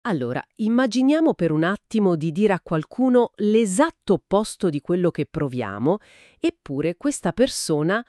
Allora, immaginiamo per un attimo di dire a qualcuno l'esatto opposto di quello che proviamo, eppure questa persona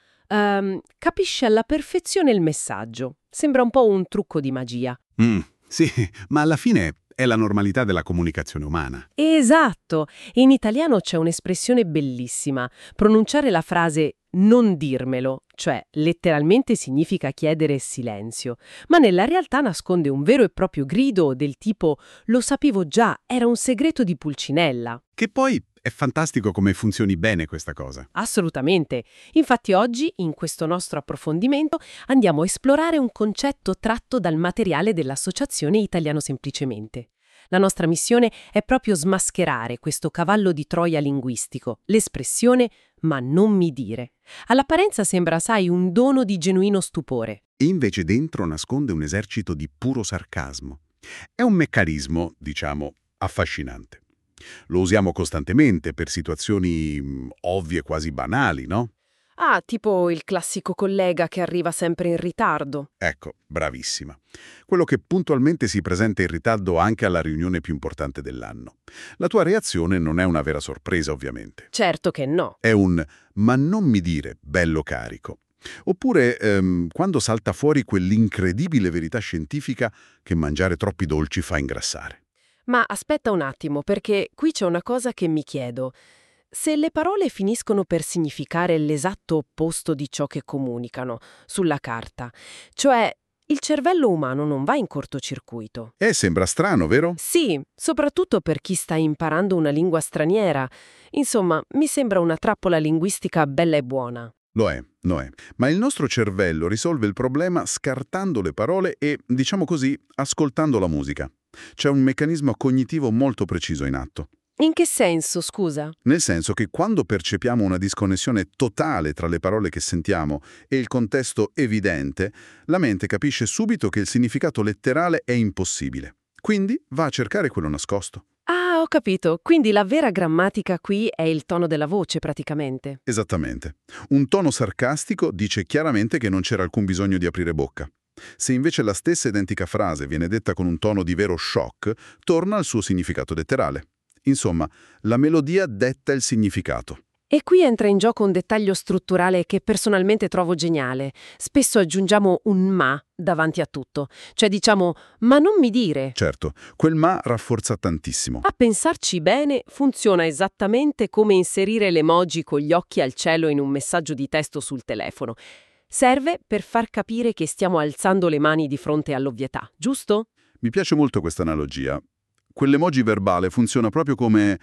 capisce alla perfezione il messaggio. Sembra un po' un trucco di magia. Sì, ma alla fine è la normalità della comunicazione umana. Esatto! In italiano c'è un'espressione bellissima. Pronunciare la frase non dirmelo, cioè letteralmente significa chiedere silenzio, ma nella realtà nasconde un vero e proprio grido del tipo lo sapevo già, era un segreto di Pulcinella. Che poi è fantastico come funzioni bene questa cosa. Assolutamente. Infatti oggi, in questo nostro approfondimento, andiamo a esplorare un concetto tratto dal materiale dell'Associazione Italiano Semplicemente. La nostra missione è proprio smascherare questo cavallo di Troia linguistico, l'espressione «ma non mi dire». All'apparenza sembra, sai, un dono di genuino stupore. E invece dentro nasconde un esercito di puro sarcasmo. È un meccanismo, diciamo, affascinante. Lo usiamo costantemente per situazioni ovvie, quasi banali, no? Ah, tipo il classico collega che arriva sempre in ritardo. Ecco, bravissima. Quello che puntualmente si presenta in ritardo anche alla riunione più importante dell'anno. La tua reazione non è una vera sorpresa, ovviamente. Certo che no. È un «ma non mi dire, bello carico». Oppure quando salta fuori quell'incredibile verità scientifica che mangiare troppi dolci fa ingrassare. Ma aspetta un attimo, perché qui c'è una cosa che mi chiedo. Se le parole finiscono per significare l'esatto opposto di ciò che comunicano, sulla carta, cioè il cervello umano non va in cortocircuito. Sembra strano, vero? Sì, soprattutto per chi sta imparando una lingua straniera. Insomma, mi sembra una trappola linguistica bella e buona. Lo è, lo è. Ma il nostro cervello risolve il problema scartando le parole e, diciamo così, ascoltando la musica. C'è un meccanismo cognitivo molto preciso in atto. In che senso, scusa? Nel senso che quando percepiamo una disconnessione totale tra le parole che sentiamo e il contesto evidente, la mente capisce subito che il significato letterale è impossibile. Quindi va a cercare quello nascosto. Ah, ho capito. Quindi la vera grammatica qui è il tono della voce, praticamente. Esattamente. Un tono sarcastico dice chiaramente che non c'era alcun bisogno di aprire bocca. Se invece la stessa identica frase viene detta con un tono di vero shock, torna al suo significato letterale. Insomma, la melodia detta il significato. E qui entra in gioco un dettaglio strutturale che personalmente trovo geniale. Spesso aggiungiamo un ma davanti a tutto. Cioè diciamo, ma non mi dire. Certo, quel ma rafforza tantissimo. A pensarci bene, funziona esattamente come inserire l'emoji con gli occhi al cielo in un messaggio di testo sul telefono. Serve per far capire che stiamo alzando le mani di fronte all'ovvietà, giusto? Mi piace molto questa analogia. Quell'emoji verbale funziona proprio come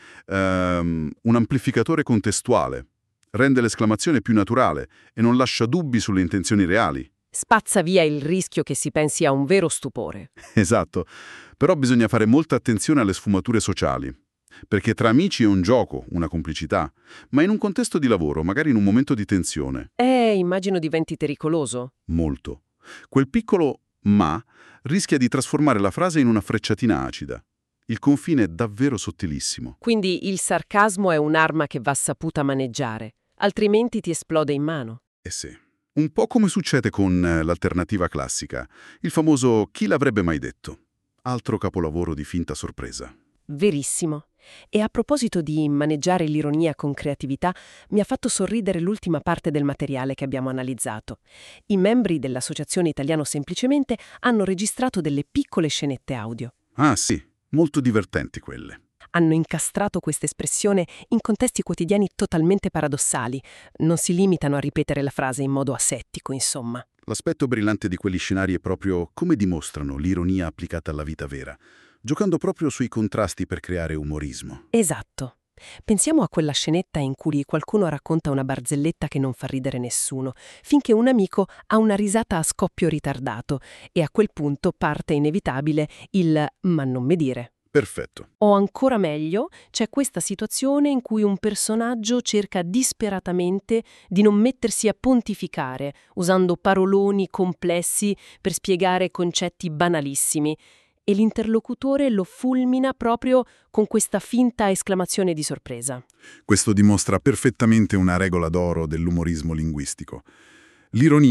un amplificatore contestuale. Rende l'esclamazione più naturale e non lascia dubbi sulle intenzioni reali. Spazza via il rischio che si pensi a un vero stupore. Esatto. Però bisogna fare molta attenzione alle sfumature sociali. Perché tra amici è un gioco, una complicità. Ma in un contesto di lavoro, magari in un momento di tensione. Immagino diventi pericoloso. Molto. Quel piccolo ma rischia di trasformare la frase in una frecciatina acida. Il confine è davvero sottilissimo. Quindi il sarcasmo è un'arma che va saputa maneggiare, altrimenti ti esplode in mano. Eh sì. Un po' come succede con l'alternativa classica, il famoso «chi l'avrebbe mai detto?». Altro capolavoro di finta sorpresa. Verissimo. E a proposito di maneggiare l'ironia con creatività, mi ha fatto sorridere l'ultima parte del materiale che abbiamo analizzato. I membri dell'Associazione Italiano Semplicemente hanno registrato delle piccole scenette audio. Ah sì, molto divertenti quelle. Hanno incastrato questa espressione in contesti quotidiani totalmente paradossali. Non si limitano a ripetere la frase in modo asettico, insomma. L'aspetto brillante di quegli scenari è proprio come dimostrano l'ironia applicata alla vita vera, giocando proprio sui contrasti per creare umorismo. Esatto. Pensiamo a quella scenetta in cui qualcuno racconta una barzelletta che non fa ridere nessuno, finché un amico ha una risata a scoppio ritardato e a quel punto parte inevitabile il «ma non me dire». Perfetto. O ancora meglio, c'è questa situazione in cui un personaggio cerca disperatamente di non mettersi a pontificare, usando paroloni complessi per spiegare concetti banalissimi, e l'interlocutore lo fulmina proprio con questa finta esclamazione di sorpresa. Questo dimostra perfettamente una regola d'oro dell'umorismo linguistico. L'ironia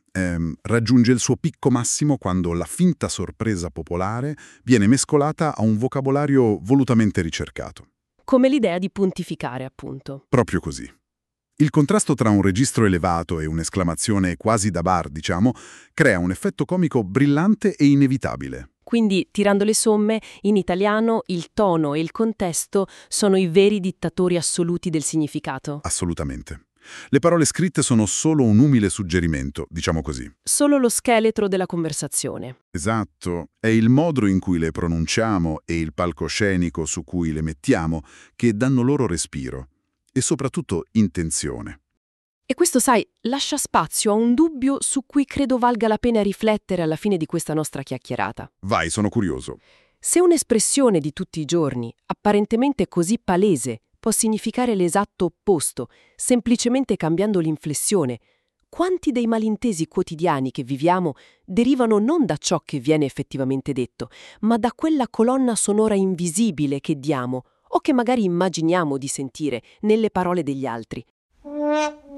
raggiunge il suo picco massimo quando la finta sorpresa popolare viene mescolata a un vocabolario volutamente ricercato. Come l'idea di pontificare, appunto. Proprio così. Il contrasto tra un registro elevato e un'esclamazione quasi da bar, diciamo, crea un effetto comico brillante e inevitabile. Quindi, tirando le somme, in italiano il tono e il contesto sono i veri dittatori assoluti del significato. Assolutamente. Le parole scritte sono solo un umile suggerimento, diciamo così. Solo lo scheletro della conversazione. Esatto, è il modo in cui le pronunciamo e il palcoscenico su cui le mettiamo che danno loro respiro e soprattutto intenzione. E questo, sai, lascia spazio a un dubbio su cui credo valga la pena riflettere alla fine di questa nostra chiacchierata. Vai, sono curioso. Se un'espressione di tutti i giorni, apparentemente così palese, può significare l'esatto opposto, semplicemente cambiando l'inflessione, quanti dei malintesi quotidiani che viviamo derivano non da ciò che viene effettivamente detto, ma da quella colonna sonora invisibile che diamo o che magari immaginiamo di sentire nelle parole degli altri?